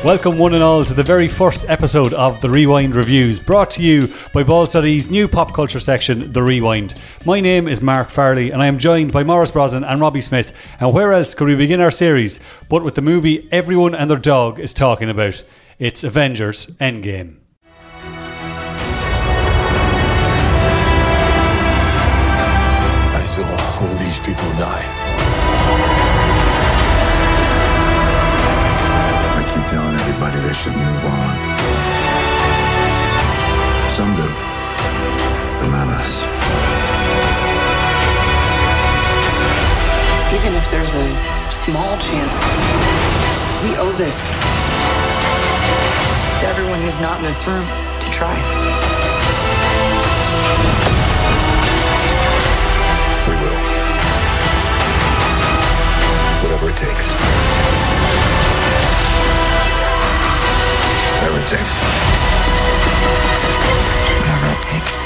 Welcome one and all to the very first episode of The Rewind Reviews, brought to you by Ball-Study's new pop culture section, The Rewind. My name is Mark Farley and I am joined by Maurice Brosnan and Robbie Smith. And where else could we begin our series but with the movie everyone and their dog is talking about? It's Avengers Endgame. I saw all these people die. I keep telling everybody they should move on. Some do, but not us. Even if there's a small chance, we owe this to everyone who's not in this room to try. We will. Whatever it takes. Whatever it takes. Whatever it takes.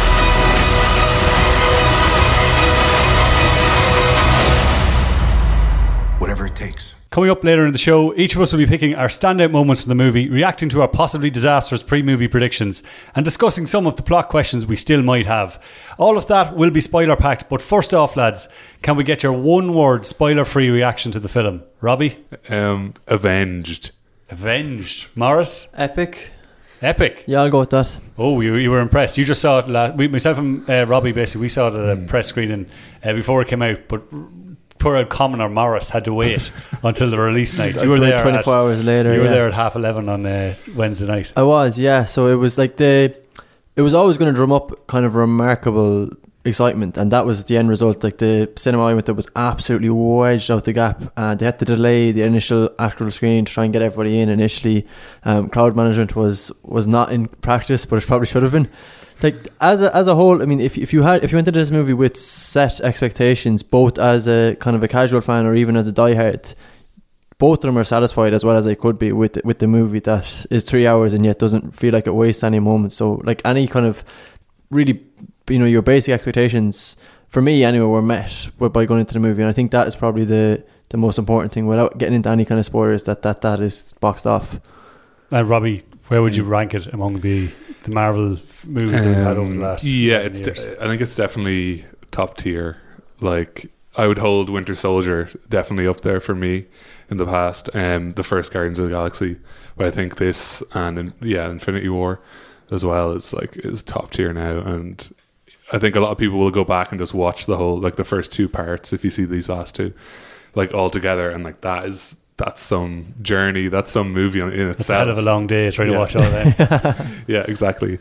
Whatever it takes. Coming up later in the show, each of us will be picking our standout moments from the movie, reacting to our possibly disastrous pre-movie predictions, and discussing some of the plot questions we still might have. All of that will be spoiler-packed, but first off, lads, can we get your one-word, spoiler-free reaction to the film? Robbie? Avenged. Avenged. Morris? Epic. Epic. Yeah, I'll go with that. Oh, you were impressed. You just saw it, myself and Robbie, basically, we saw it at a press screening before it came out, but poor old commoner Morris had to wait until the release night. You were there 24 hours later. You were yeah. there at 11:30 on Wednesday night. I was, yeah. So it was like it was always going to drum up kind of remarkable excitement, and that was the end result. Like the cinema I went to was absolutely wedged out the gap, and they had to delay the initial actual screening to try and get everybody in initially. Crowd management was not in practice, but it probably should have been. Like as a whole, I mean, if you went into this movie with set expectations, both as a kind of a casual fan or even as a diehard, both of them are satisfied as well as they could be with the movie that is 3 hours and yet doesn't feel like it wastes any moment. So like any kind of really, your basic expectations for me anyway were met by going into the movie, and I think that is probably the most important thing without getting into any kind of spoilers that is boxed off. And Robbie, where would you rank it among the Marvel movies that we've had over the last years? I think it's definitely top tier. Like I would hold Winter Soldier definitely up there for me in the past. The first Guardians of the Galaxy, but I think this and Infinity War as well is top tier now. And I think a lot of people will go back and just watch the whole the first two parts if you see these last two all together, and that's some journey, that's some movie in itself. It's a hell of a long day trying to watch all that. Yeah, exactly.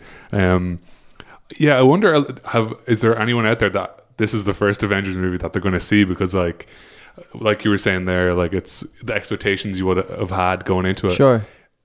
I wonder, is there anyone out there that this is the first Avengers movie that they're going to see? Because like you were saying there, it's the expectations you would have had going into it. Sure.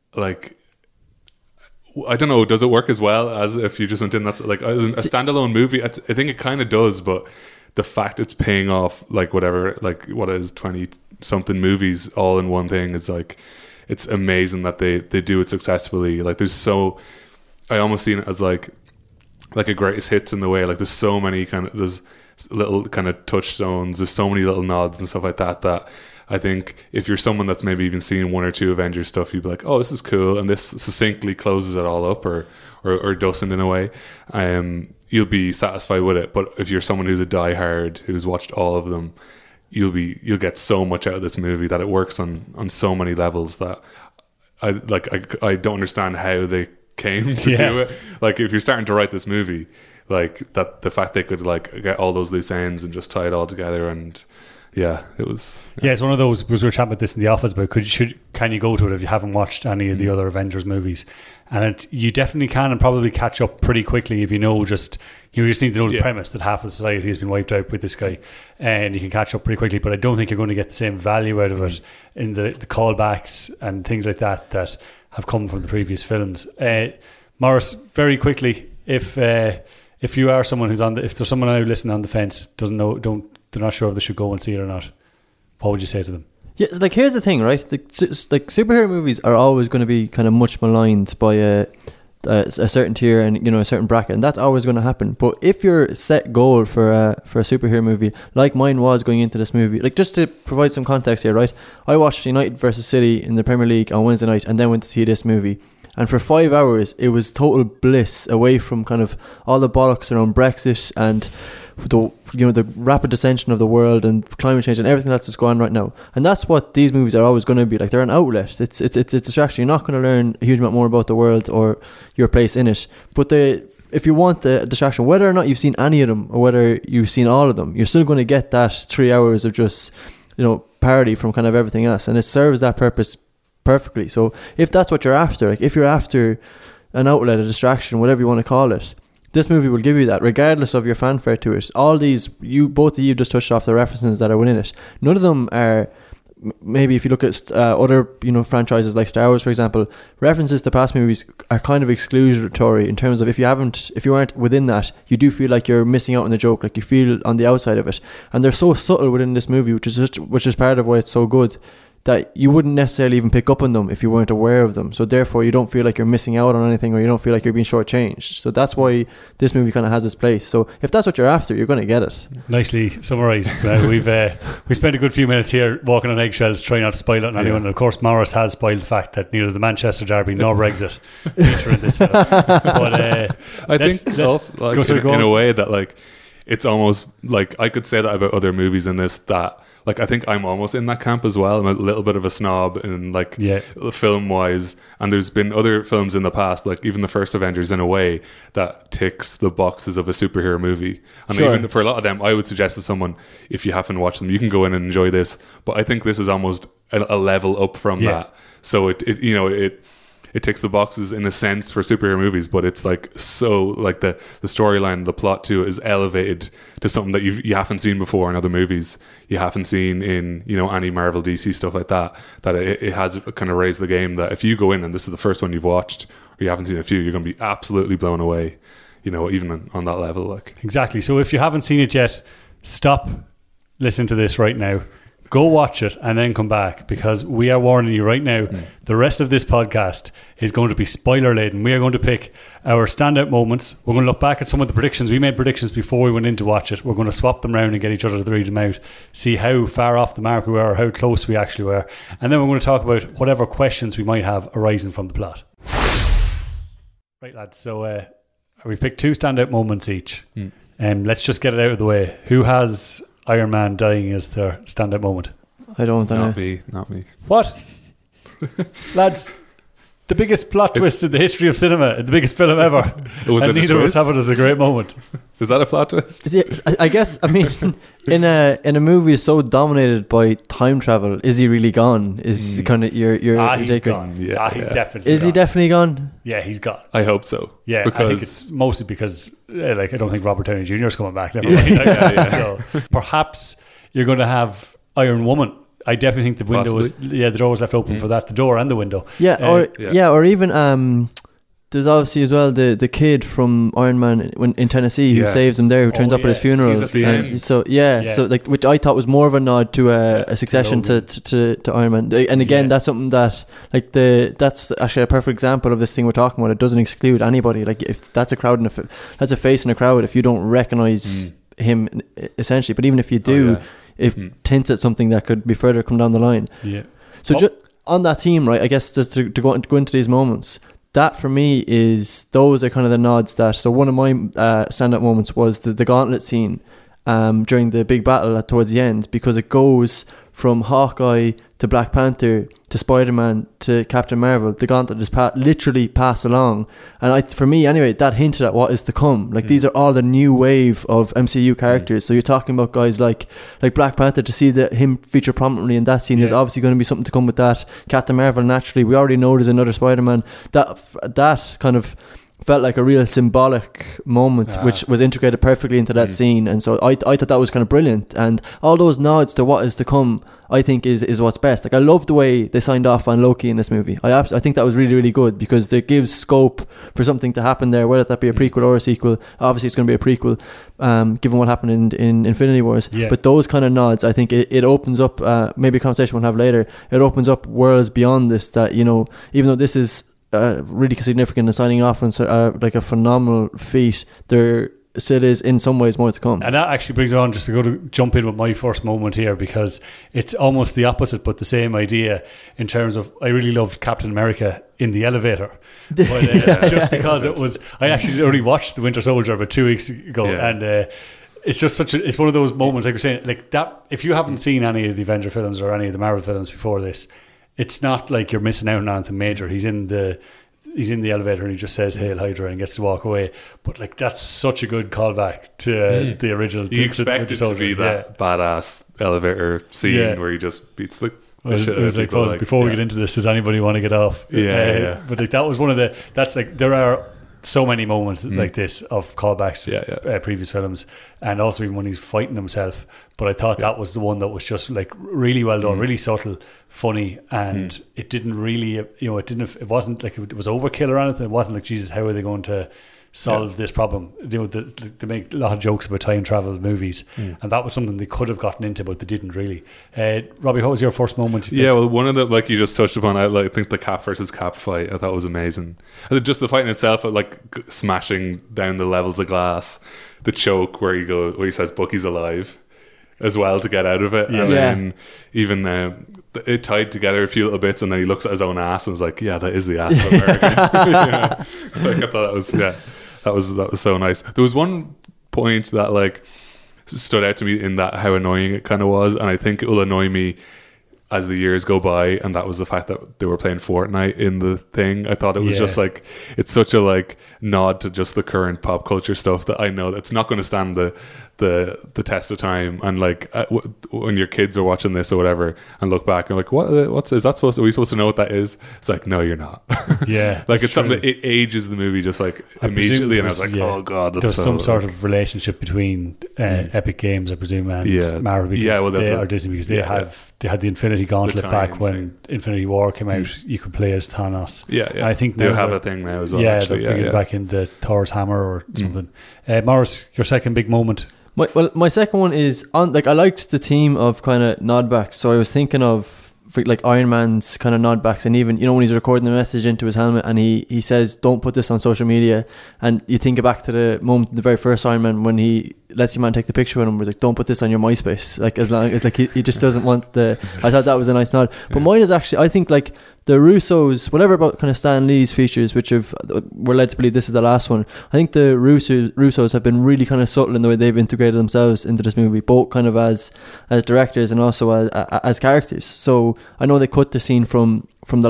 I don't know, does it work as well as if you just went in? That's as a standalone movie. I think it kind of does, but the fact it's paying off what is 20 something movies all in one thing is it's amazing that they do it successfully. I almost see it as like a greatest hits in the way. There's so many there's little kind of touchstones, there's so many little nods and stuff like that I think if you're someone that's maybe even seen one or two Avengers stuff, you'd be like, oh, this is cool, and this succinctly closes it all up or doesn't in a way. You'll be satisfied with it. But if you're someone who's a diehard who's watched all of them, you'll get so much out of this movie that it works on so many levels that I don't understand how they came to do it. If you're starting to write this movie, that the fact they could get all those loose ends and just tie it all together, and it was. Yeah, it's one of those, because we were chatting about this in the office about can you go to it if you haven't watched any of the other Avengers movies, and you definitely can, and probably catch up pretty quickly if you just need to know the premise that half of society has been wiped out with this guy, and you can catch up pretty quickly. But I don't think you're going to get the same value out of it in the callbacks and things like that have come from the previous films. Morris, very quickly, if you are someone who's if there's someone now listening on the fence, they're not sure if they should go and see it or not, what would you say to them? Yeah, here's the thing, right? Superhero movies are always going to be kind of much maligned by a certain tier and a certain bracket, and that's always going to happen. But if your set goal for a superhero movie, like mine was going into this movie, like just to provide some context here, right? I watched United versus City in the Premier League on Wednesday night, and then went to see this movie. And for 5 hours, it was total bliss away from kind of all the bollocks around Brexit and the rapid dissension of the world and climate change and everything that's just going on right now. And that's what these movies are always going to be like. They're an outlet. It's a distraction. You're not going to learn a huge amount more about the world or your place in it. But if you want the distraction, whether or not you've seen any of them or whether you've seen all of them, you're still going to get that 3 hours of just parody from kind of everything else, and it serves that purpose perfectly. So if that's what you're after, like if you're after an outlet, a distraction, whatever you want to call it, this movie will give you that, regardless of your fanfare to it. All these, both of you just touched off the references that are within it. None of them are, maybe if you look at other franchises like Star Wars, for example, references to past movies are kind of exclusionary in terms of if you aren't within that, you do feel like you're missing out on the joke, like you feel on the outside of it. And they're so subtle within this movie, which is part of why it's so good, that you wouldn't necessarily even pick up on them if you weren't aware of them. So therefore you don't feel like you're missing out on anything, or you don't feel like you're being shortchanged. So that's why this movie kind of has its place. So if that's what you're after, you're going to get it. Nicely summarised. We spent a good few minutes here walking on eggshells trying not to spoil it on anyone. And of course Morris has spoiled the fact that neither the Manchester Derby nor Brexit feature in this film. But I think also, like, in a way that like it's almost like I could say that about other movies in this, that like I think I'm almost in that camp as well. I'm a little bit of a snob in like film wise, and there's been other films in the past, like even the first Avengers in a way, that ticks the boxes of a superhero movie. And even for a lot of them, I would suggest to someone, if you haven't watched them, you can go in and enjoy this. But I think this is almost a level up from that. So it ticks the boxes in a sense for superhero movies, but it's like so like the storyline, the plot to it is elevated to something that you haven't seen before in other movies. You haven't seen in any Marvel, DC stuff like that. That it has kind of raised the game. That if you go in and this is the first one you've watched, or you haven't seen a few, you're going to be absolutely blown away. Even on that level, like exactly. So if you haven't seen it yet, stop, listen to this right now. Go watch it and then come back, because we are warning you right now, the rest of this podcast is going to be spoiler laden. We are going to pick our standout moments. We're going to look back at some of the predictions. We made predictions before we went in to watch it. We're going to swap them around and get each other to read them out, see how far off the mark we were or how close we actually were. And then we're going to talk about whatever questions we might have arising from the plot. Right, lads. So we picked 2 standout moments each. Let's just get it out of the way. Who has Iron Man dying as their stand-up moment? I don't know. Not me. What? Lads, the biggest plot twist in the history of cinema, the biggest film ever. And neither of us have it as a great moment. Is that a plot twist? I guess, I mean, in a movie so dominated by time travel, is he really gone? Is kind of your he's gone. He's definitely Is gone. He definitely gone? Yeah, he's gone. I hope so. Yeah, because I think it's mostly because I don't think Robert Downey Jr. is coming back. Never mind. So perhaps you're going to have Iron Woman. I definitely think the window the door was left open for that. The door and the window. Or even there's obviously as well the kid from Iron Man in Tennessee who saves him there, who turns up at his funeral. He's at the end. So like, which I thought was more of a nod to a succession to Iron Man. And again, that's something that like that's actually a perfect example of this thing we're talking about. It doesn't exclude anybody. Like if that's a crowd and that's a face in a crowd, if you don't recognize him essentially, but even if you do. It tints at something that could be further come down the line. Yeah. So just on that theme, right? I guess just to go into these moments, that for me those are kind of the nods that. So one of my stand-up moments was the gauntlet scene during the big battle towards the end, because it goes from Hawkeye to Black Panther to Spider-Man to Captain Marvel. The gauntlet just literally pass along, and for me anyway, that hinted at what is to come. Like these are all the new wave of MCU characters. So you're talking about guys like Black Panther, to see him feature prominently in that scene. There's obviously going to be something to come with that. Captain Marvel, naturally, we already know there's another Spider-Man. That kind of felt like a real symbolic moment, which was integrated perfectly into that scene. And so I thought that was kind of brilliant, and all those nods to what is to come, I think is what's best. Like I love the way they signed off on Loki in this movie. I think that was really, really good, because it gives scope for something to happen there, whether that be a prequel or a sequel. Obviously it's going to be a prequel, given what happened in Infinity Wars. But those kind of nods, I think it opens up maybe a conversation we'll have later, it opens up worlds beyond this, that even though this is really significant in signing off on like a phenomenal feat, there still is in some ways more to come. And that actually brings on, just to jump in with my first moment here, because it's almost the opposite but the same idea in terms of, I really loved Captain America in the elevator. But, just because it was, I actually already watched The Winter Soldier about 2 weeks ago, and it's just it's one of those moments, like you're saying, like that, if you haven't seen any of the Avenger films or any of the Marvel films before this, it's not like you're missing out on anything major. He's in the elevator and he just says "Hail Hydra" and gets to walk away. But like, that's such a good callback to the original. You expect it to be that badass elevator scene where he just beats the shit. It was like, before we get into this, does anybody want to get off? But like, that was one of the, that's like, there are so many moments like this of callbacks to previous films, and also even when he's fighting himself. But I thought that was the one that was just like really well done, really subtle, funny, and it didn't really, it wasn't like it was overkill or anything. It wasn't like, Jesus, how are they going to solve this problem? They make a lot of jokes about time travel movies, and that was something they could have gotten into, but they didn't really. Robbie, what was your first moment? Well, one of the, like you just touched upon, I think the Cap versus Cap fight, I thought was amazing. Just the fight in itself, like smashing down the levels of glass, the choke where he says Bucky's alive as well to get out of it, and then even it tied together a few little bits, and then he looks at his own ass and is like, yeah, that is the ass of America. Like, I thought that was so nice. There was one point that like stood out to me in that how annoying it kind of was, and I think it will annoy me as the years go by, and that was the fact that they were playing Fortnite in the thing. I thought it was just like, it's such a like nod to just the current pop culture stuff that I know that's not going to stand the test of time. And like when your kids are watching this or whatever and look back and like, what's is that supposed to, are we supposed to know what that is? It's like, no, you're not. Like it's something that it ages the movie just like immediately, and I was like, oh god, that's there's some sort of relationship between Epic Games, I presume, and Marvel, because or Disney, because they had the Infinity Gauntlet back when Infinity War came out. You could play as Thanos. And I think they have a thing now as well. They're bringing back in the Thor's hammer or something. Morris, your second big moment. My second one is on, like, I liked the theme of kind of nodbacks, so I was thinking of like Iron Man's kind of nodbacks, and even, you know, when he's recording the message into his helmet and he says, don't put this on social media, and you think back to the moment in the very first Iron Man when he lets your man take the picture with him, was like, don't put this on your MySpace, like, as long as like he just doesn't want the, I thought that was a nice nod. But mine is actually, I think like the Russos, whatever about kind of Stan Lee's features, which we're led to believe this is the last one, I think the Russos have been really kind of subtle in the way they've integrated themselves into this movie, both kind of as directors and also as characters. So I know they cut the scene from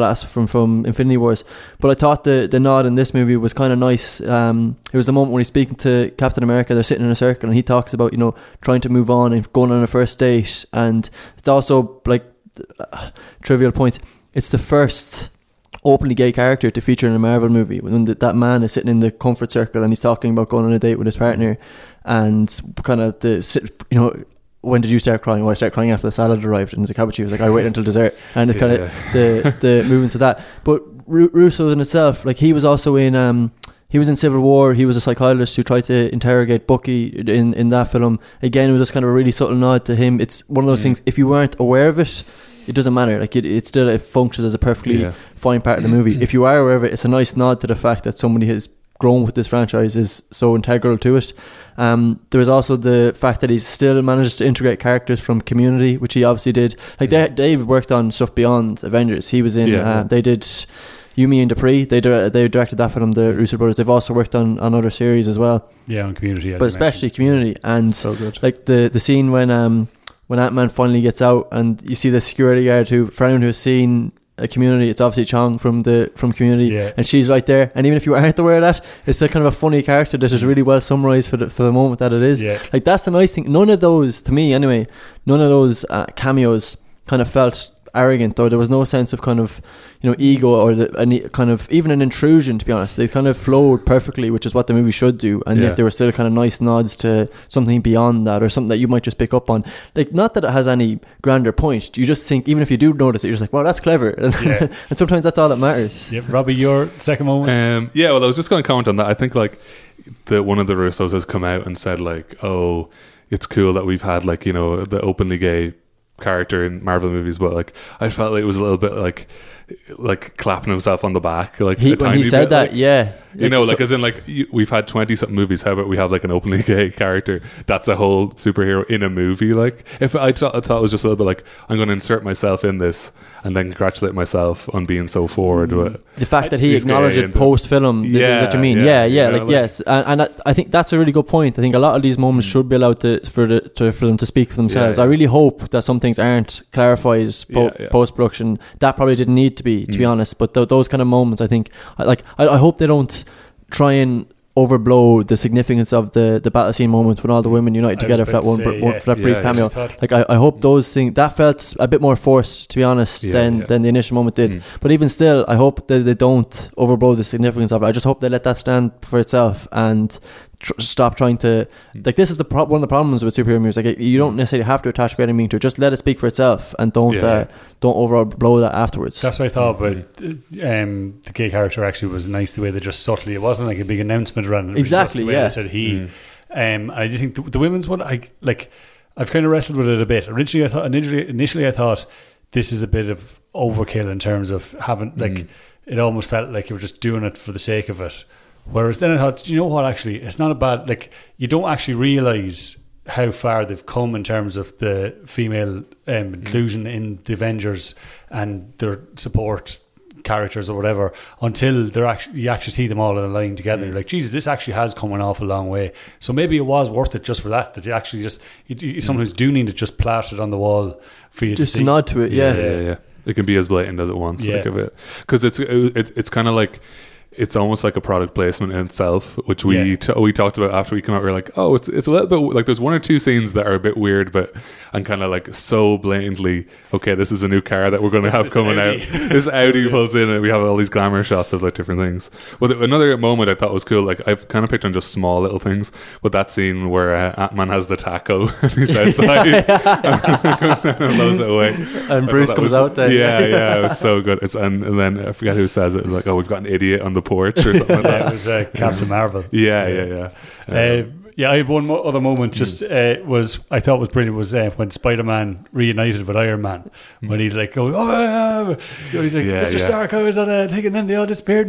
Infinity Wars, but I thought the nod in this movie was kind of nice. It was the moment when he's speaking to Captain America, they're sitting in a circle and he talks about, you know, trying to move on and going on a first date, and it's also like trivial point, it's the first openly gay character to feature in a Marvel movie, when that man is sitting in the comfort circle and he's talking about going on a date with his partner, and kind of you know, when did you start crying? Well, I started crying after the salad arrived, and it's like, how about you? It was like, I waited until dessert, and it's kind of the movements of that. But Russo in itself, like, he was also in he was in Civil War. He was a psychologist who tried to interrogate Bucky in that film. Again, it was just kind of a really subtle nod to him. It's one of those things, if you weren't aware of it, it doesn't matter. Like, it still functions as a perfectly fine part of the movie. If you are aware of it, it's a nice nod to the fact that somebody has grown with this franchise, is so integral to it. There was also the fact that he still manages to integrate characters from Community, which he obviously did. Like, Dave worked on stuff beyond Avengers. He was in they did Yumi and Dupree. They directed that film, the Russo brothers. They've also worked on other series as well. Yeah, on Community, but especially Community. And so good. Like the scene when Ant-Man finally gets out and you see the security guard who, for anyone who's seen a Community, it's obviously Chong from Community, and she's right there, and even if you aren't aware of that, it's still kind of a funny character that is really well summarised for the moment that it is. Like, that's the nice thing. None of those, to me anyway, cameos kind of felt arrogant, or there was no sense of kind of, you know, ego or any kind of even an intrusion, to be honest. They kind of flowed perfectly, which is what the movie should do, and yet there were still kind of nice nods to something beyond that, or something that you might just pick up on. Like, not that it has any grander point, you just think, even if you do notice it, you're just like, wow, that's clever. And sometimes that's all that matters. Robbie, your second moment? Well, I was just going to comment on that. I think like one of the Russos has come out and said like, oh, it's cool that we've had, like, you know, the openly gay character in Marvel movies, but like I felt like it was a little bit like clapping himself on the back, like when he said that, like, yeah, you know, like as in like we've had 20 something movies. How about we have like an openly gay character that's a whole superhero in a movie? Like if I thought it was just a little bit like I'm going to insert myself in this and then congratulate myself on being so forward with the fact that he acknowledged it post film. Is what you mean? Yeah, like yes, and I think that's a really good point. I think a lot of these moments should be allowed for them to speak for themselves. I really hope that some things aren't clarified post production. That probably didn't need to be honest. But those kind of moments, I think, I hope they don't try and overblow the significance of the battle scene moment when all the women unite together for that brief cameo. Like I hope those things, that felt a bit more forced, to be honest, than the initial moment did. But even still, I hope that they don't overblow the significance of it. I just hope they let that stand for itself and stop trying to, like, this is one of the problems with superhero movies. Like, you don't necessarily have to attach great meaning to it. Just let it speak for itself and don't overblow that afterwards. That's what I thought about the gay character. Actually was nice the way they just subtly, it wasn't like a big announcement around it. Exactly, the way they said he. I do think the women's one, I've kind of wrestled with it a bit. Initially I thought this is a bit of overkill in terms of having, like, it almost felt like you were just doing it for the sake of it. Whereas then I thought, you know what, actually, it's not a bad, like, you don't actually realise how far they've come in terms of the female inclusion in the Avengers and their support characters or whatever until you actually see them all in a line together. You're like, Jesus, this actually has come an awful long way. So maybe it was worth it just for that you actually just, you sometimes do need it just plastered on the wall for you just to see. Just to nod to it, yeah. It can be as blatant as it wants, like, of it. Because it's kind of like, it's almost like a product placement in itself, which we talked about after we came out. We were like, oh, it's a little bit like there's one or two scenes that are a bit weird, but and kind of like so blatantly, okay, this is a new car that we're going to have coming out. This Audi pulls in and we have all these glamour shots of like different things. But another moment I thought was cool, like I've kind of picked on just small little things, but that scene where Ant-Man has the taco and he's outside and goes down and blows it away. And Bruce comes out there. Yeah, it was so good. And then I forget who says it. It was like, oh, we've got an idiot on the porch or something like that. It was Captain Marvel. Yeah. I had one other moment. Just I thought was brilliant was when Spider-Man reunited with Iron Man when he's like going, he's like, Mr. Stark, I was on a thing, and then they all disappeared,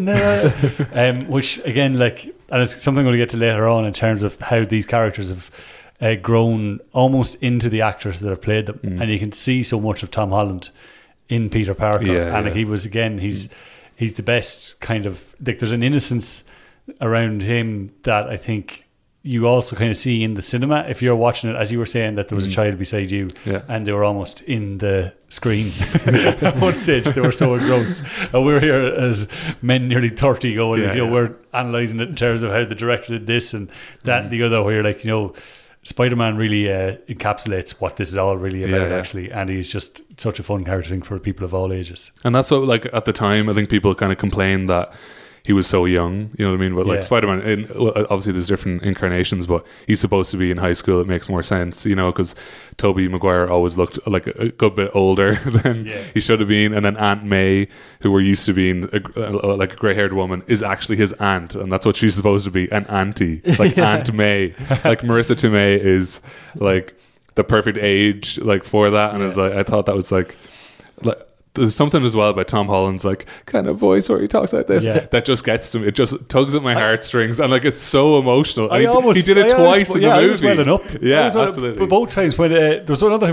and which again, like, and it's something I'm going to get to later on in terms of how these characters have grown almost into the actors that have played them, and you can see so much of Tom Holland in Peter Parker, he was again, he's the best kind of, like, there's an innocence around him that I think you also kind of see in the cinema if you're watching it, as you were saying, that there was a child beside you and they were almost in the screen at one stage. They were so engrossed, and we're here as men nearly 30 going, we're analysing it in terms of how the director did this and that and the other, where you're like, Spider-Man really encapsulates what this is all really about, actually, and he's just such a fun character, I think, for people of all ages. And that's what, like, at the time, I think people kind of complained that he was so young, you know what I mean? But like Spider-Man, obviously there's different incarnations, but he's supposed to be in high school. It makes more sense, because Tobey Maguire always looked like a good bit older than he should have been. And then Aunt May, who we're used to being like a grey-haired woman, is actually his aunt, and that's what she's supposed to be, an auntie, like Aunt May. Like Marissa Tomei is like the perfect age, like, for that, and it's like, I thought that was like there's something as well about Tom Holland's like kind of voice where he talks like this that just gets to me. It just tugs at my heartstrings, and like it's so emotional. He did it twice in the movie. I was welling up. Absolutely. But both times when there was another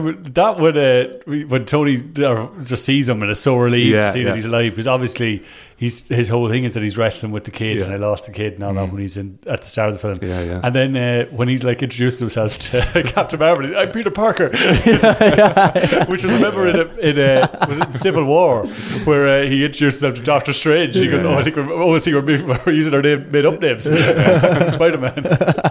thing when Tony just sees him and is so relieved to see that he's alive, because obviously his whole thing is that he's wrestling with the kid, and I lost the kid and all that when he's at the start of the film. And then when he's like introducing himself to Captain Marvel, I'm Peter Parker, which was, remember in was it Civil War, where he introduced himself to Doctor Strange. He goes, I think we're using our made up names. Spider-Man.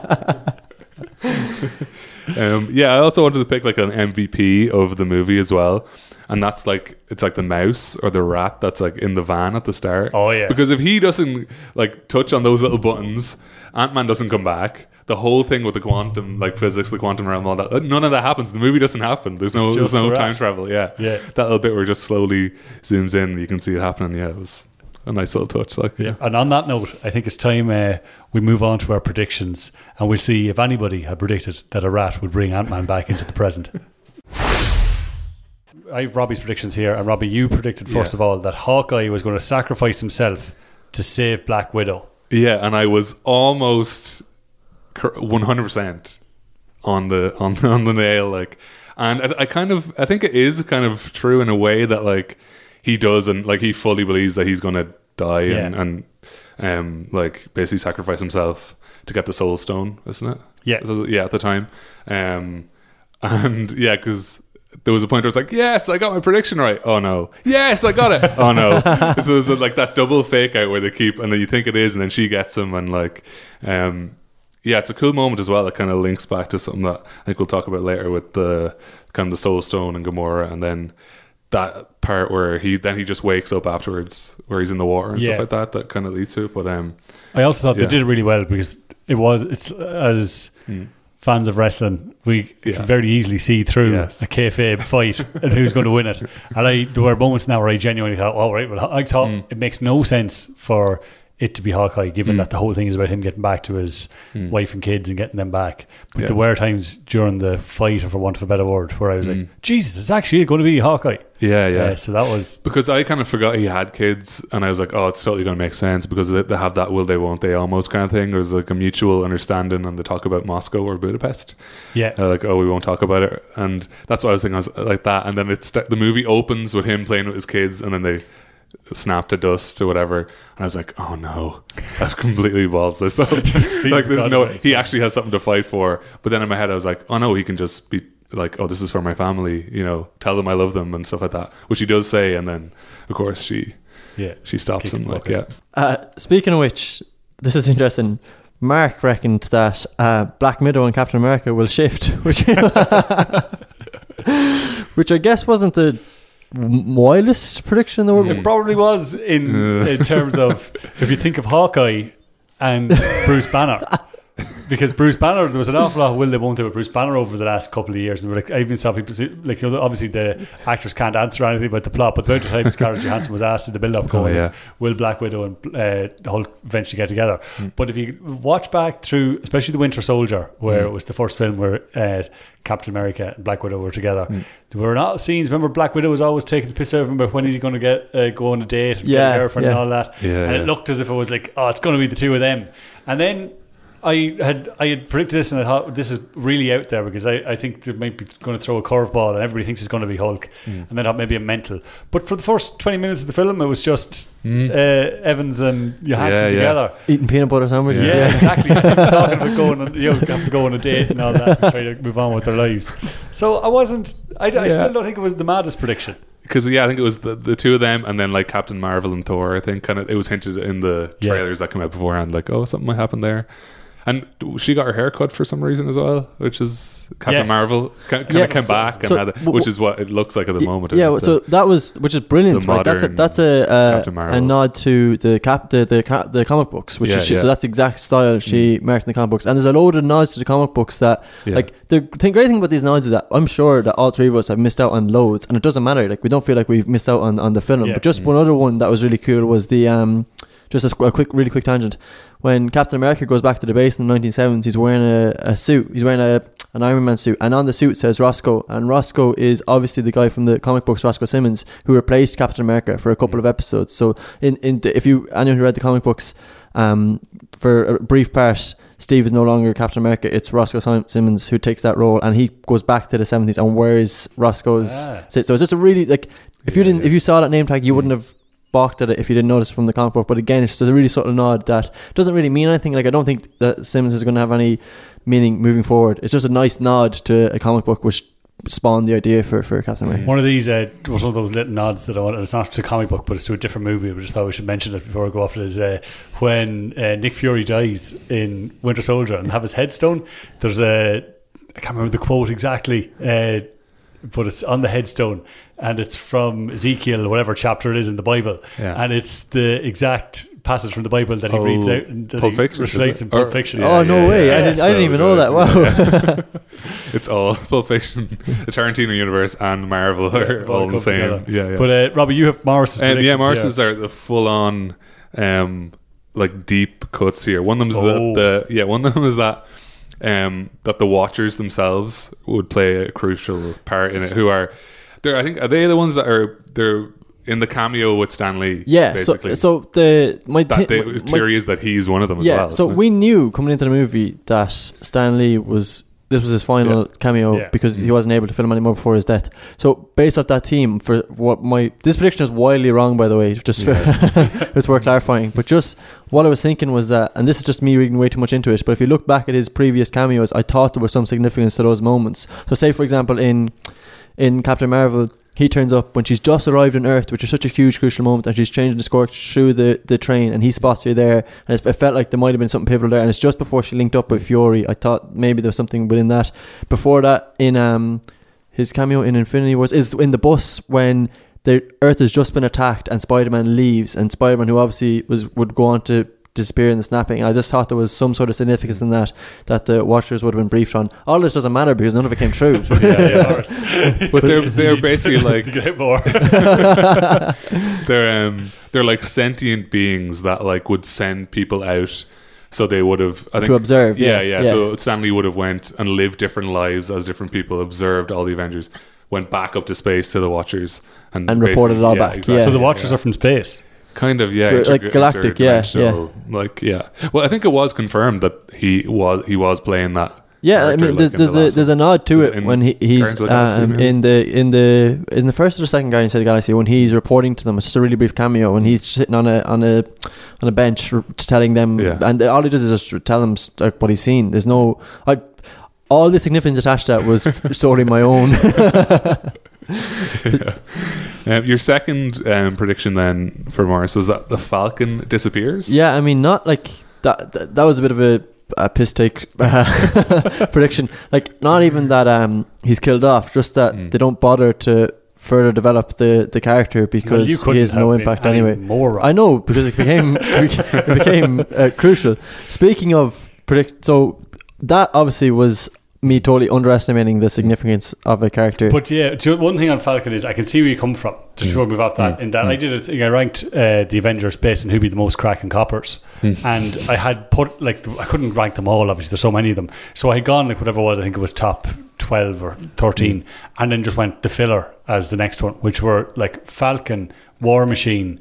I also wanted to pick like an MVP of the movie as well. And that's like, it's like the mouse or the rat that's like in the van at the start. Oh yeah. Because if he doesn't like touch on those little buttons, Ant-Man doesn't come back. The whole thing with the quantum, like physics, the quantum realm, all that, none of that happens. The movie doesn't happen. There's no time travel. Yeah. That little bit where it just slowly zooms in, you can see it happening. Yeah, it was a nice little touch. Like, And on that note, I think it's time we move on to our predictions, and we'll see if anybody had predicted that a rat would bring Ant-Man back into the present. I have Robbie's predictions here, and Robbie, you predicted first of all that Hawkeye was going to sacrifice himself to save Black Widow. Yeah, and I was almost 100% on the nail, like, and I think it is kind of true in a way that like he does, and like he fully believes that he's going to die and like basically sacrifice himself to get the Soul Stone, isn't it? Yeah, so, yeah, at the time, and yeah, because there was a point where it's like, yes, I got my prediction right. Oh no, yes, I got it. Oh no. So there's like that double fake out where they keep, and then you think it is, and then she gets him, and like, yeah, it's a cool moment as well. It kind of links back to something that I think we'll talk about later with the kind of the Soul Stone and Gamora, and then that part where he just wakes up afterwards, where he's in the water and stuff like that. That kind of leads to it. But I also thought they did it really well, because it's as fans of wrestling, we can very easily see through a kayfabe fight and who's going to win it. And there were moments now where I genuinely thought, all right, well, I thought it makes no sense for it to be Hawkeye, given that the whole thing is about him getting back to his wife and kids and getting them back. But there were times during the fight, or for want of a better word, where I was like, Jesus, it's actually going to be Hawkeye. Yeah. So that was... Because I kind of forgot he had kids, and I was like, oh, it's totally going to make sense, because they have that will they, won't they almost kind of thing. There's like a mutual understanding, and they talk about Moscow or Budapest. Yeah. Like, oh, we won't talk about it. And that's what I was thinking. I was like that. And then the movie opens with him playing with his kids, and then they snap to dust or whatever, and I was like, oh no, I've completely balls this up. Like, there's no, he actually has something to fight for. But then in my head I was like, oh no, he can just be like, oh, this is for my family, you know, tell them I love them and stuff like that, which he does say. And then of course she stops him, like, speaking of which, this is interesting. Mark reckoned that Black Widow and Captain America will shift, which I guess wasn't the wildest prediction in the world. It probably was in terms of, if you think of Hawkeye and Bruce Banner, because Bruce Banner, there was an awful lot of will they won't they with Bruce Banner over the last couple of years, and like, I even saw people say, like, you know, obviously the actors can't answer anything about the plot, but the amount of times Scarlett Johansson was asked in the build up going, will Black Widow and Hulk eventually get together? But if you watch back through, especially the Winter Soldier, where it was the first film where Captain America and Black Widow were together, there were not scenes. Remember, Black Widow was always taking the piss out of him about when is he going to get go on a date and get a girlfriend and all that, and it looked as if it was like, oh, it's going to be the two of them. And then I had predicted this, and I thought, this is really out there, because I think they might be going to throw a curveball and everybody thinks it's going to be Hulk, and then maybe a mental. But for the first 20 minutes of the film, it was just Evans and Johansson together eating peanut butter sandwiches. Yeah, exactly. Talking about going on, have to go on a date and all that, and try to move on with their lives. So I still don't think it was the maddest prediction. Because I think it was the two of them, and then like Captain Marvel and Thor. I think kind of it was hinted in the trailers that came out beforehand, like, oh, something might happen there. And she got her hair cut for some reason as well, which is Captain Marvel kind of came back, and which is what it looks like at the moment. Yeah, so that was, which is brilliant. Right? That's a nod to the comic books, which is so that's the exact style she marked in the comic books. And there's a load of nods to the comic books that like the great thing about these nods is that I'm sure that all three of us have missed out on loads, and it doesn't matter. Like, we don't feel like we've missed out on the film. But just one other one that was really cool was the just a really quick tangent. When Captain America goes back to the base in the 1970s, he's wearing a suit. He's wearing an Iron Man suit, and on the suit says Roscoe. And Roscoe is obviously the guy from the comic books, Roscoe Simmons, who replaced Captain America for a couple of episodes. So, if anyone who read the comic books, for a brief part, Steve is no longer Captain America. It's Roscoe Simmons who takes that role, and he goes back to the 70s and wears Roscoe's suit. So it's just a really, like, if you saw that name tag, you wouldn't have balked at it if you didn't notice from the comic book. But again, it's just a really subtle nod that doesn't really mean anything. Like, I don't think that Simmons is going to have any meaning moving forward. It's just a nice nod to a comic book which spawned the idea for Captain America. One of these was one of those little nods that I wanted. It's not to a comic book, but it's to a different movie. I just thought we should mention it before I go off it. Is when Nick Fury dies in Winter Soldier and have his headstone, there's I can't remember the quote exactly, but it's on the headstone, and it's from Ezekiel, whatever chapter it is in the Bible, and it's the exact passage from the Bible that he reads out and that Pulp Fiction, recites in Pulp Fiction. No way! I didn't even know that. Wow. It's all Pulp Fiction. The Tarantino universe and Marvel are all the same. Yeah. But Robbie, you have Morris's predictions. Morris's are the full-on like deep cuts here. One of them's one of them is that that the Watchers themselves would play a crucial part in it, who are I think, are they the ones that they're in the cameo with Stan Lee? Yeah, basically. so the theory is that he's one of them as well. So we knew coming into the movie that Stan Lee this was his final cameo because he wasn't able to film anymore before his death. So based off that theme, for what this prediction is wildly wrong, by the way, just it's worth clarifying. But just what I was thinking was that, and this is just me reading way too much into it, but if you look back at his previous cameos, I thought there was some significance to those moments. So say for example in Captain Marvel, he turns up when she's just arrived on Earth, which is such a huge crucial moment, and she's changing the scorch through the train, and he spots her there, and it felt like there might have been something pivotal there, and it's just before she linked up with Fury. I thought maybe there was something within that. Before that, in his cameo in Infinity Wars is in the bus when the Earth has just been attacked and Spider-Man leaves, and Spider-Man, who obviously would go on to disappear in the snapping. I just thought there was some sort of significance in that the Watchers would have been briefed on. All this doesn't matter because none of it came true. But they're basically like they're like sentient beings that like would send people out. So they would have, I think, to observe. Yeah. So Stan Lee would have went and lived different lives as different people, observed all the Avengers, went back up to space to the Watchers, and reported it all back. Exactly. Yeah. So the Watchers are from space. Kind of, like galactic, yeah. Like, yeah. Well, I think it was confirmed that he was playing that. Yeah, I mean, there's a nod to it when he's in the first or the second Guardians of the Galaxy, when he's reporting to them. It's just a really brief cameo when he's sitting on a bench telling them, and all he does is just tell them like what he's seen. There's no, all the significance attached to that was solely my own. Your second prediction then for Morris was that the Falcon disappears. Yeah, I mean, not like that was a bit of a piss take prediction. Like, not even that he's killed off, just that they don't bother to further develop the character because he has no impact anyway. I know, because it became crucial. Speaking of so that obviously was me totally underestimating the significance of a character. But yeah, one thing on Falcon is I can see where you come from. Just before we move off that, in that I did a thing. I ranked the Avengers based on who'd be the most cracking coppers, and I had put I couldn't rank them all. Obviously, there's so many of them. So I had gone whatever it was. I think it was top 12 or 13, and then just went the filler as the next one, which were like Falcon, War Machine.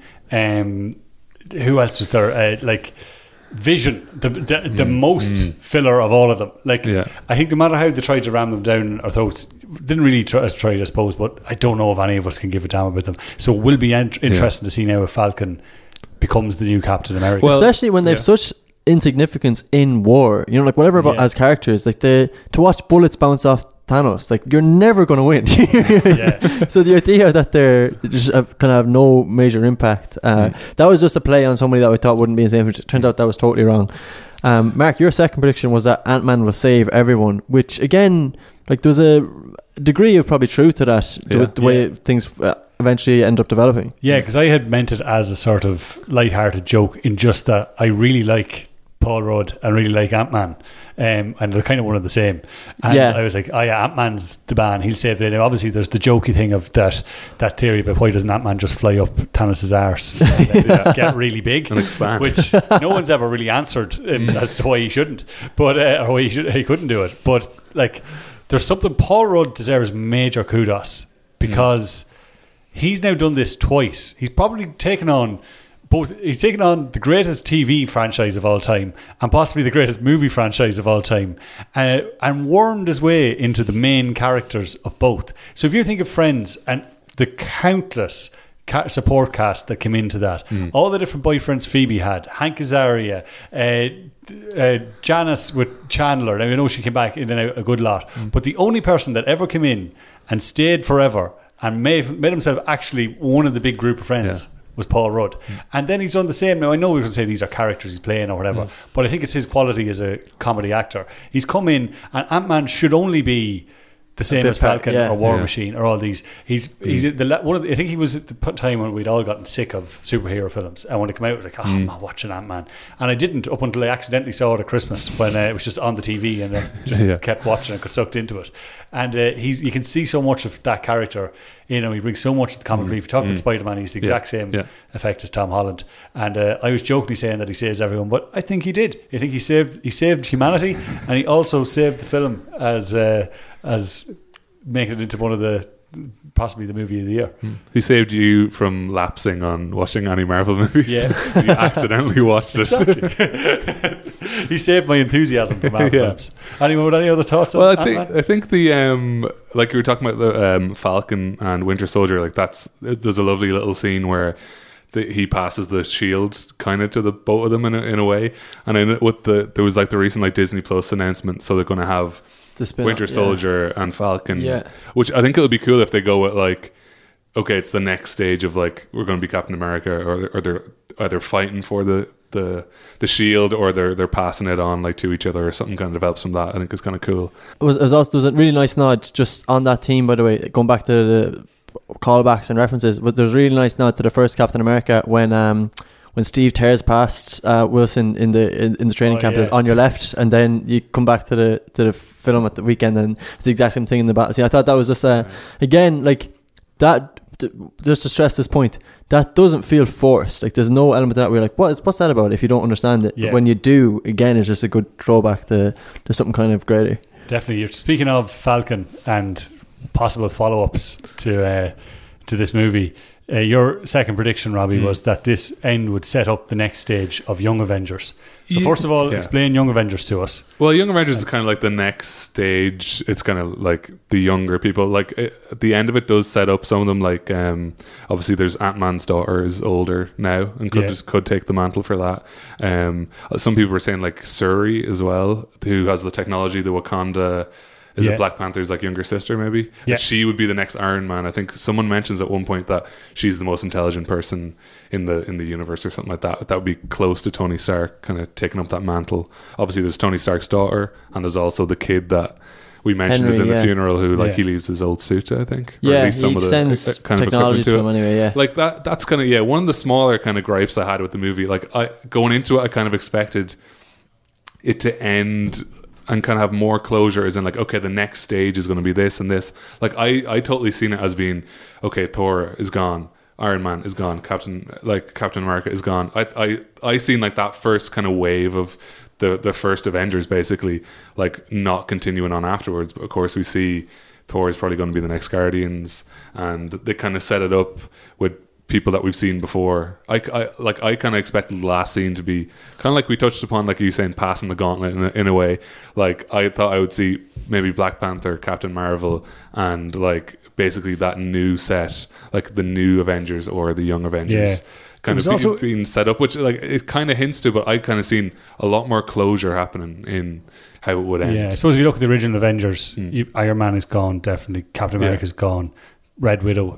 Who else was there? Vision, the most filler of all of them. I think no matter how they tried to ram them down our throats, didn't really try, I suppose, but I don't know if any of us can give a damn about them. So we'll be interested to see now if Falcon becomes the new Captain America. Well, especially when they've such insignificance in war, whatever about as characters, to watch bullets bounce off Thanos, you're never going to win. So the idea that they're just kind of have no major impact, that was just a play on somebody that we thought wouldn't be in the same. It turns out that was totally wrong. Mark, your second prediction was that Ant-Man will save everyone, which again, there's a degree of probably truth to that, the way things eventually end up developing. Yeah, because I had meant it as a sort of light-hearted joke, in just that I really like Paul Rudd and really like Ant-Man, and they're kind of one of the same. And I was like, oh yeah, Ant-Man's the man, he'll save it. Now obviously there's the jokey thing of that theory about why doesn't Ant-Man just fly up Thanos' arse and get really big and expand, which no one's ever really answered as to why he shouldn't, but or why he couldn't do it. But there's something, Paul Rudd deserves major kudos because he's now done this twice. He's probably taken on the greatest TV franchise of all time and possibly the greatest movie franchise of all time, and wormed his way into the main characters of both. So if you think of Friends and the countless support cast that came into that, all the different boyfriends Phoebe had, Hank Azaria, Janice with Chandler. Now, I know she came back in and out a good lot, but the only person that ever came in and stayed forever and made himself actually one of the big group of friends was Paul Rudd. And then he's done the same. Now I know we can say these are characters he's playing or whatever, but I think it's his quality as a comedy actor. He's come in, and Ant-Man should only be the same as Falcon or War Machine or all these. He's I think he was at the time when we'd all gotten sick of superhero films, and when it came out, it was like, I'm not watching Ant-Man. And I didn't up until I accidentally saw it at Christmas when it was just on the TV, and I just kept watching and got sucked into it. And you can see so much of that character. He brings so much of the comic relief. Talking about Spider-Man, he's the exact same effect as Tom Holland. And I was jokingly saying that he saves everyone, but I think he did. I think he saved humanity, and he also saved the film as making it into one of the possibly the movie of the year. He saved you from lapsing on watching any Marvel movies. Yeah. You accidentally watched it. Exactly. He saved my enthusiasm for Marvel films. Anyone with any other thoughts? Well, on Ant-Man? I think the like you were talking about the Falcon and Winter Soldier. Like there's a lovely little scene where he passes the shield kind of to the both of them in a way. And then there was like the recent like Disney Plus announcement, so they're going to have Winter Soldier and Falcon, which I think it'll be cool if they go with like, okay, it's the next stage of like we're going to be Captain America, or they're either fighting for the shield, or they're passing it on like to each other, or something kind of develops from that. I think it's kind of cool. It was also, there was a really nice nod just on that theme, by the way, going back to the callbacks and references, but there's a really nice nod to the first Captain America when Steve tears past Wilson in the training camp, on your left, and then you come back to the film at the weekend, and it's the exact same thing in the battle. See, I thought that was just again, like that. Just to stress this point, that doesn't feel forced. Like there's no element of that where you're like, what's that about? If you don't understand it, but when you do, again, it's just a good throwback to something kind of greater. Definitely. You're speaking of Falcon and possible follow-ups to this movie. Your second prediction, Robbie, was that this end would set up the next stage of Young Avengers. So first of all, explain Young Avengers to us. Well, Young Avengers is kind of like the next stage. It's kind of like the younger people. Like at the end of it does set up some of them. Like obviously, there's Ant-Man's daughter is older now and could take the mantle for that. Some people were saying like Shuri as well, who has the technology, the Wakanda. Is it Black Panther's like younger sister maybe? Yeah. She would be the next Iron Man. I think someone mentions at one point that she's the most intelligent person in the universe or something like that. That would be close to Tony Stark, kind of taking up that mantle. Obviously there's Tony Stark's daughter, and there's also the kid that we mentioned is in the funeral who like he leaves his old suit, I think. Or at least some of the kind of technology to him anyway, Like that's kind of one of the smaller kind of gripes I had with the movie. Like going into it, I kind of expected it to end and kind of have more closure, as in like, okay, the next stage is going to be this and this. Like I totally seen it as being, okay, Thor is gone, Iron Man is gone, Captain America is gone. I seen like that first kind of wave of the first Avengers basically like not continuing on afterwards. But of course we see Thor is probably going to be the next Guardians, and they kind of set it up with people that we've seen before. I kind of expected the last scene to be kind of like we touched upon, like you saying, passing the gauntlet in a way. Like I thought I would see maybe Black Panther, Captain Marvel, and like basically that new set, like the new Avengers or the Young Avengers, kind of being set up, which like it kind of hints to. But I kind of seen a lot more closure happening in how it would end. Yeah, I suppose if you look at the original Avengers, Iron Man is gone, definitely. Captain America is gone. Black Widow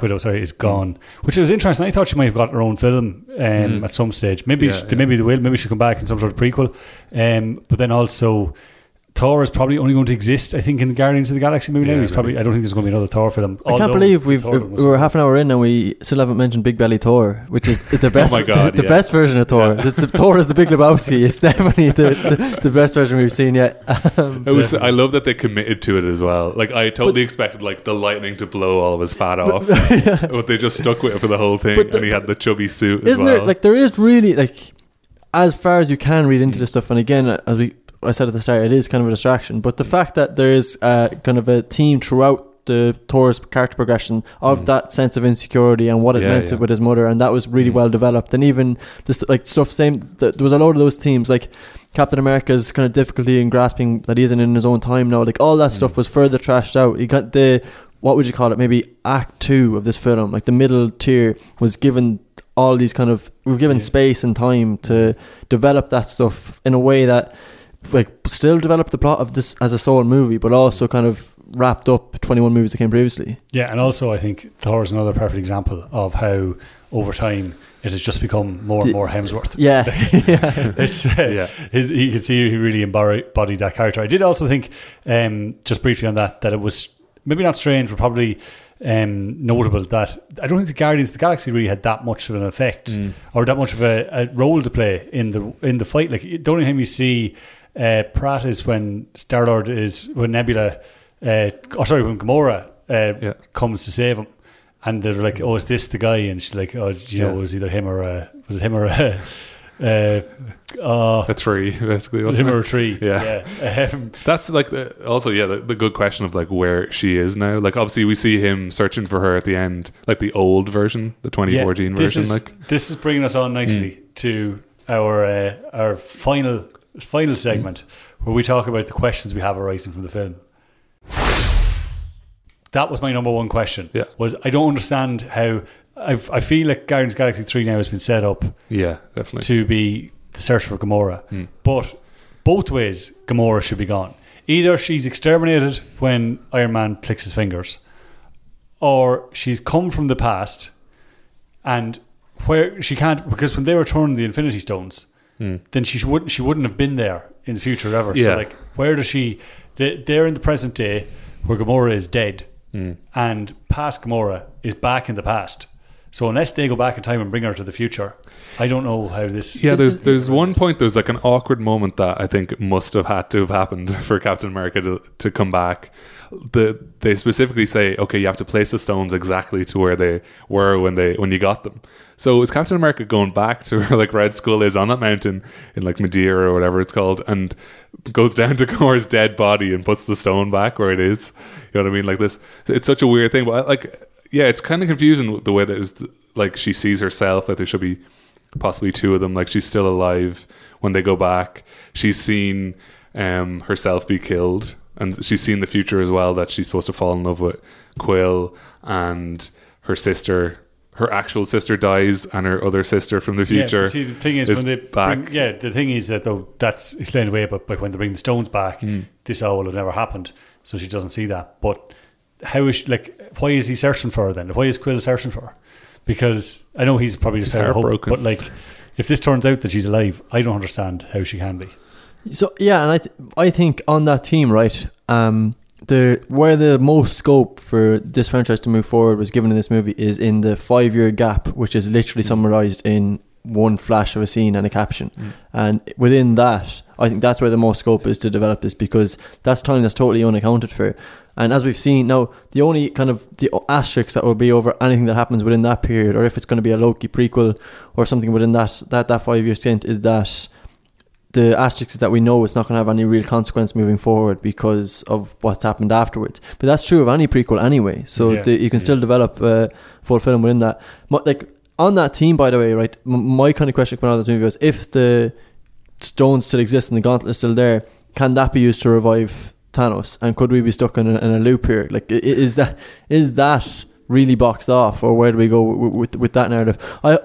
is gone, which was interesting. I thought she might have got her own film at some stage. Maybe they will. Maybe she'll come back in some sort of prequel. But then also, Thor is probably only going to exist, I think, in the Guardians of the Galaxy movie. I don't think there's going to be another Thor film. I can't believe we're half an hour in and we still haven't mentioned Big Belly Thor, which is the best. the best version of Thor. Thor is the Big Lebowski. It's definitely the best version we've seen yet. I love that they committed to it as well. Like I totally expected like the lightning to blow all of his fat off, but they just stuck with it for the whole thing, and he had the chubby suit as well. There is really, like, as far as you can read into this stuff, and again, as I said at the start, it is kind of a distraction, but the fact that there is kind of a theme throughout the Thor's character progression of that sense of insecurity and what it meant with his mother, and that was really well developed. And even this like stuff, there was a load of those themes, like Captain America's kind of difficulty in grasping that he isn't in his own time now, like all that stuff was further trashed out. You got what would you call it, maybe Act 2 of this film, like the middle tier was given all these kind of, we've given space and time to develop that stuff in a way that like still developed the plot of this as a sole movie, but also kind of wrapped up 21 movies that came previously. Yeah, and also I think Thor is another perfect example of how over time it has just become more and more Hemsworth. Yeah, you can see he really embodied that character. I did also think, just briefly on that it was maybe not strange, but probably notable that I don't think the Guardians of the Galaxy really had that much of an effect or that much of a role to play in the fight. Like the only time you see Pratt is when Star-Lord when Nebula when Gamora comes to save him, and they're like, oh, is this the guy? And she's like, oh, you know, it was either him or was it him or A tree, basically. Him or a tree. Yeah. That's like the good question of like where she is now. Like obviously we see him searching for her at the end, like the old version, the 2014 version. This is bringing us on nicely to our final segment where we talk about the questions we have arising from the film. That was my number one question. Yeah. Was I don't understand how I feel like Guardians of the Galaxy 3 now has been set up. Yeah, definitely. To be the search for Gamora. But both ways, Gamora should be gone. Either she's exterminated when Iron Man clicks his fingers, or she's come from the past, and where she can't, because when they return the Infinity Stones, then she wouldn't have been there in the future ever. Yeah. So like, where does she? They're in the present day where Gamora is dead, and past Gamora is back in the past. So unless they go back in time and bring her to the future, I don't know how this... Yeah, there's one point, there's like an awkward moment that I think must have had to have happened for Captain America to come back. They specifically say, okay, you have to place the stones exactly to where they were when you got them. So is Captain America going back to where like Red Skull is on that mountain in like Madeira or whatever it's called, and goes down to Gamora's dead body and puts the stone back where it is? You know what I mean? Like this, it's such a weird thing, but like... Yeah, it's kind of confusing the way that it's like she sees herself, that there should be possibly two of them. Like she's still alive when they go back. She's seen herself be killed, and she's seen the future as well, that she's supposed to fall in love with Quill, and her sister, her actual sister dies, and her other sister from the future. Yeah, see, the thing is when they back. The thing is that though that's explained away, but when they bring the stones back, this all will have never happened, so she doesn't see that. But how is she, like, why is he searching for her then? Why is Quill searching for her? Because I know he's probably just heartbroken, but like, if this turns out that she's alive, I don't understand how she can be. So yeah, and I think on that team, right, where the most scope for this franchise to move forward was given in this movie is in the 5-year gap, which is literally summarized in one flash of a scene and a caption. And within that, I think that's where the most scope is to develop this, because that's time that's totally unaccounted for. And as we've seen now, the only kind of the asterisk that will be over anything that happens within that period, or if it's going to be a Loki prequel or something within that 5-year stint, is that the asterisk is that we know it's not going to have any real consequence moving forward because of what's happened afterwards. But that's true of any prequel anyway. So you can still develop a full film within that. Like on that team, by the way, right? My kind of question coming out of this movie was, if the stones still exist and the gauntlet is still there, can that be used to revive Thanos, and could we be stuck in a loop here? Like, is that really boxed off, or where do we go with that narrative?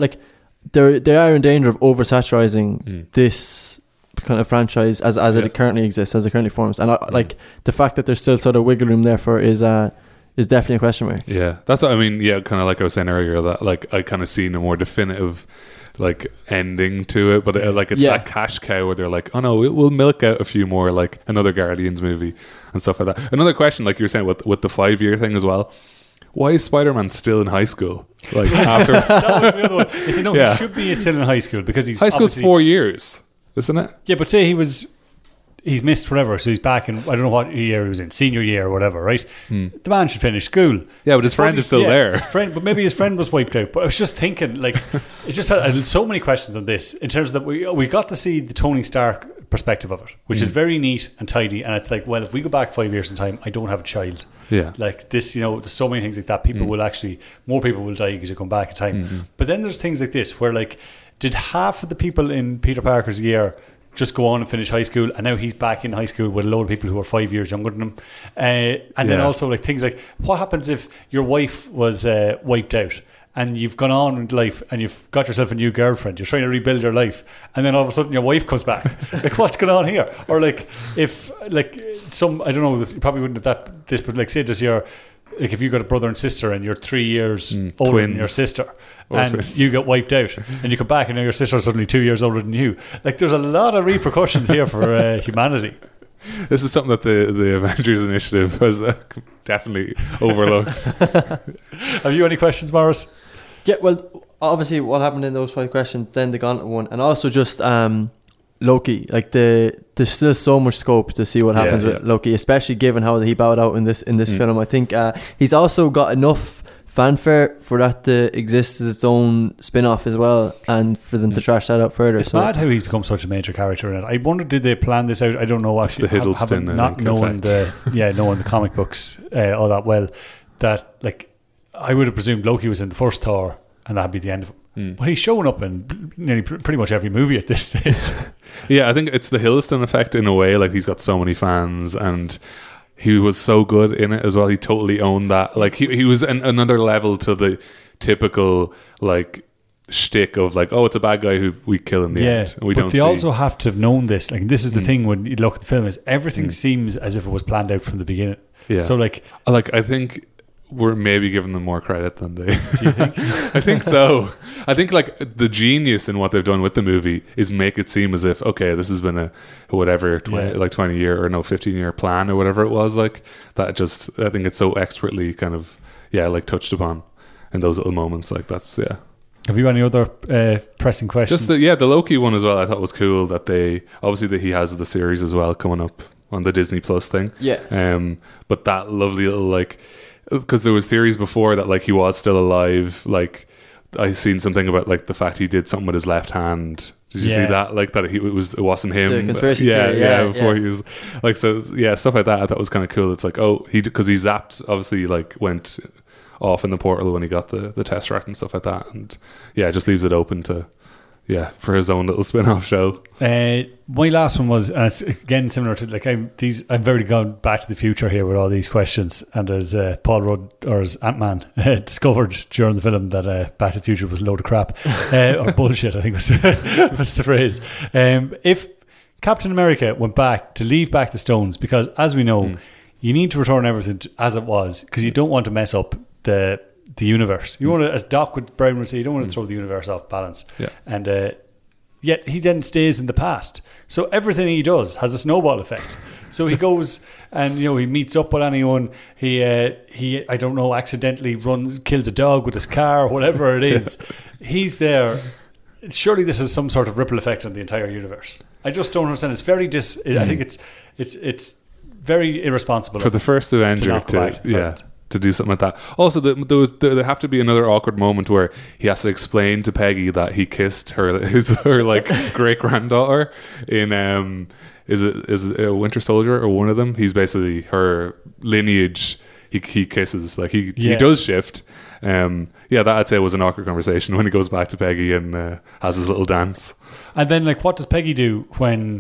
They are in danger of oversaturizing this kind of franchise as it currently exists, as it currently forms, and like the fact that there's still sort of wiggle room there for is definitely a question mark. Yeah, that's what I mean. Yeah, kind of like I was saying earlier, that like I kind of seen a more definitive like ending to it, but it's that cash cow where they're like, oh no, we'll milk out a few more, like another Guardians movie and stuff like that. Another question, like you were saying with the 5-year thing as well, why is Spider-Man still in high school? Like after that was the other one. He should be still in high school, because he's high school's 4 years, isn't it? Yeah, but say he's missed whatever, so he's back in, I don't know what year he was in, senior year or whatever, right? The man should finish school. Yeah, but his friend is still there. His friend, but maybe his friend was wiped out. But I was just thinking, like, it just had so many questions on this, in terms of that we got to see the Tony Stark perspective of it, which is very neat and tidy. And it's like, well, if we go back 5 years in time, I don't have a child. Yeah, like this, there's so many things like that. People will actually, more people will die because you come back in time. But then there's things like this where, like, did half of the people in Peter Parker's year just go on and finish high school, and now he's back in high school with a load of people who are 5 years younger than him, and then also like things like, what happens if your wife was wiped out and you've gone on in life and you've got yourself a new girlfriend, you're trying to rebuild your life, and then all of a sudden your wife comes back. Like, what's going on here? Or like, if like some, I don't know, you probably wouldn't have this, but like say just your, like if you got a brother and sister and you're 3 years older than your sister, and you get wiped out and you come back and now your sister's suddenly 2 years older than you. Like, there's a lot of repercussions here for humanity. This is something that the Avengers Initiative has definitely overlooked. Have you any questions, Morris? Yeah, well, obviously what happened in those 5 questions, then the Gauntlet one, and also just Loki. Like, there's still so much scope to see what happens with Loki, especially given how he bowed out in this film. I think he's also got enough fanfare for that to exist as its own spin-off as well, and for them to trash that out further. It's mad how he's become such a major character in it. I wonder, did they plan this out? I don't know. It's the Hiddleston, not knowing knowing the comic books all that well. That, like, I would have presumed Loki was in the first Thor, and that'd be the end of him. Well, he's showing up in nearly pretty much every movie at this stage. Yeah, I think it's the Hiddleston effect in a way. Like, he's got so many fans, and he was so good in it as well. He totally owned that. Like, he was another level to the typical, like, shtick of, like, oh, it's a bad guy who we kill in the end. And but they also have to have known this. Like, this is the thing when you look at the film, is everything seems as if it was planned out from the beginning. Yeah. So, like I think we're maybe giving them more credit than they. Do you think? I think so. I think, like, the genius in what they've done with the movie is make it seem as if, okay, this has been a whatever 20 year or 15-year plan or whatever it was, like that. Just, I think it's so expertly kind of like touched upon in those little moments. Like, that's Have you any other pressing questions? Just the Loki one as well. I thought was cool that they obviously that he has the series as well coming up on the Disney Plus thing. Yeah. But that lovely little, like, because there was theories before that, like, he was still alive. Like, I seen something about, like, the fact he did something with his left hand. Did you see that? Like, that it wasn't him. The conspiracy theory. Before he was, like, so stuff like that. I thought was kind of cool. It's like, oh, because he zapped, obviously, like, went off in the portal when he got the Tesseract and stuff like that, and it just leaves it open to for his own little spin-off show. My last one was, and it's again similar to, like, I've very gone back to the future here with all these questions, and as Paul Rudd, or as Ant-Man, discovered during the film that Back to the Future was a load of crap or bullshit, I think was the phrase. If Captain America went back to leave back the stones, because as we know, you need to return everything as it was, because you don't want to mess up the universe. You want to, as Brown would say, you don't want to throw the universe off balance. Yeah. And yet he then stays in the past. So everything he does has a snowball effect. So he goes and, he meets up with anyone. He I don't know, accidentally kills a dog with his car, or whatever it is. He's there. Surely this is some sort of ripple effect on the entire universe. I just don't understand. It's very I think it's very irresponsible for the first Avenger to do something like that. Also, there have to be another awkward moment where he has to explain to Peggy that he kissed her like great granddaughter in is it a Winter Soldier or one of them? He's basically her lineage. He kisses, like he does shift. That I'd say was an awkward conversation when he goes back to Peggy and has his little dance. And then, like, what does Peggy do when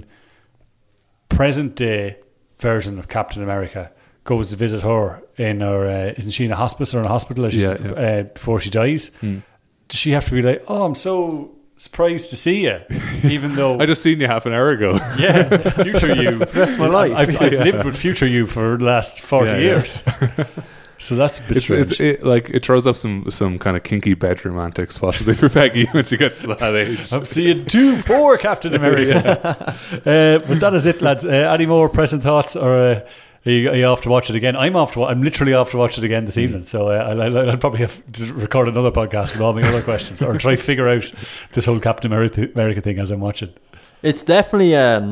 present day version of Captain America goes to visit her in her, isn't she in a hospice or in a hospital before she dies? Does she have to be like, oh, I'm so surprised to see you, even though I just seen you half an hour ago? Yeah, future you. That's my life. I've lived with future you for the last 40 years. So that's a bit strange. It throws up some kind of kinky bedroom antics possibly for Peggy when she gets to that age. I'm seeing 4 Captain Americas. But that is it, lads. Any more present thoughts, or are you off to watch it again? I'm literally off to watch it again this evening. So I'll probably have to record another podcast with all my other questions, or try to figure out this whole Captain America thing as I'm watching. It's definitely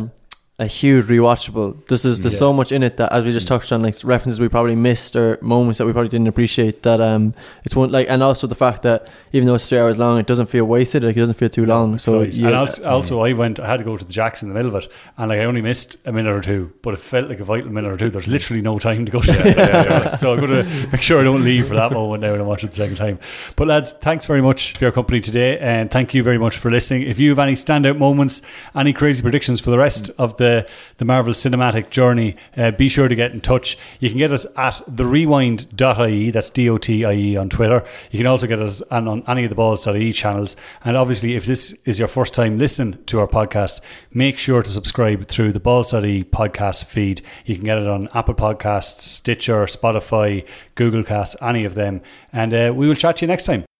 a huge rewatchable. There's so much in it that, as we just touched on, like references we probably missed or moments that we probably didn't appreciate, that it's one, like, and also the fact that even though it's 3 hours long, it doesn't feel wasted. Like, it doesn't feel too long. So and also I had to go to the Jacks in the middle of it, and like I only missed a minute or two, but it felt like a vital minute or two. There's literally no time to go to that. So I'm going to make sure I don't leave for that moment now when I watch it the second time. But lads, thanks very much for your company today, and thank you very much for listening. If you have any standout moments, any crazy predictions for the rest of the Marvel cinematic journey, be sure to get in touch. You can get us at therewind.ie, that's DOTIE on Twitter. You can also get us on any of the balls.ie channels. And obviously, if this is your first time listening to our podcast, make sure to subscribe through the balls.ie podcast feed. You can get it on Apple Podcasts, Stitcher, Spotify, Google Cast, any of them. And we will chat to you next time.